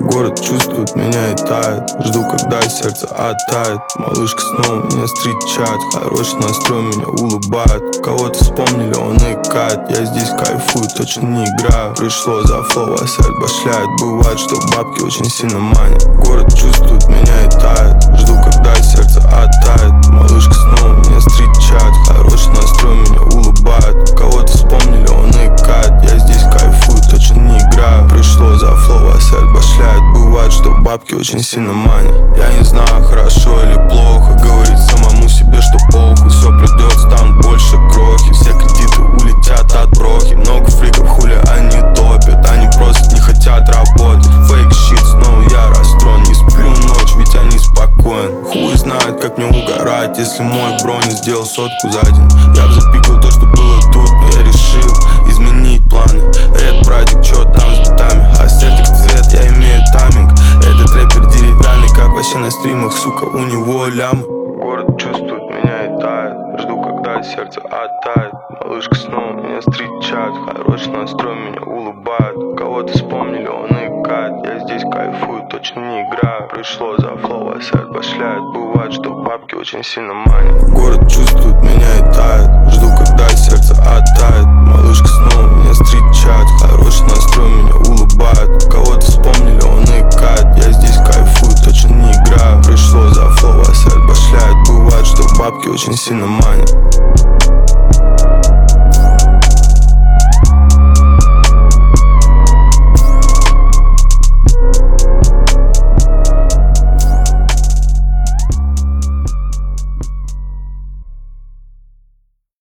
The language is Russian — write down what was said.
Город чувствует меня и тает. Жду, когда сердце оттает. Малышка снова меня встречает. Хороший настрой меня улыбает. Кого-то вспомнили, он икает. Я здесь кайфую, точно не играю. Пришло за флоу, а сердце башляет. Бывает, что бабки очень сильно манят. Город чувствует меня и тает. Жду, когда сердце оттает. Малышка снова меня встречает. Хороший настрой меня улыбает. Кого-то вспомнили, он икает. Я здесь кайфую, точно не играю. Пришло за флоу, а сердце башляет. Бывает, что бабки очень сильно манят. Я не знаю, хорошо или плохо. Говорить самому себе, что похуй. Все придет, станут больше крохи. Все кредиты улетят от брохи. Много фриков, хули они топят. Они просто не хотят работать. Фейк щит, снова я расстроен. Не сплю ночь, ведь я не спокоен. Хуй знает, как мне угорать, если мой бро не сделал сотку за день. Я б запикал то, что было тут, но я решил изменить планы. Ред, братик, чё там с битами? Астертик цвет, я имею тайминг. Этот рэпер деревянный, как вообще на стримах, сука, у него лямы. Город чувствует меня и тает. Жду, когда сердце оттает. Малышка снова меня встречает. Хороший настрой меня улыбает. Кого-то вспомнили, он икает. Я здесь кайфую, точно не играю. Пришло за флоу, а сердце башляет. Бывает, что бабки очень сильно манят. Город чувствует меня и тает. Жду, когда сердце оттает. Малышка снова меня встречает. Хороший настрой меня улыбает. Кого-то вспомнили, он икает. Я здесь кайфую, точно не играю. Пришло за флоу, а сердце башляет. Бывает, что бабки очень сильно манят.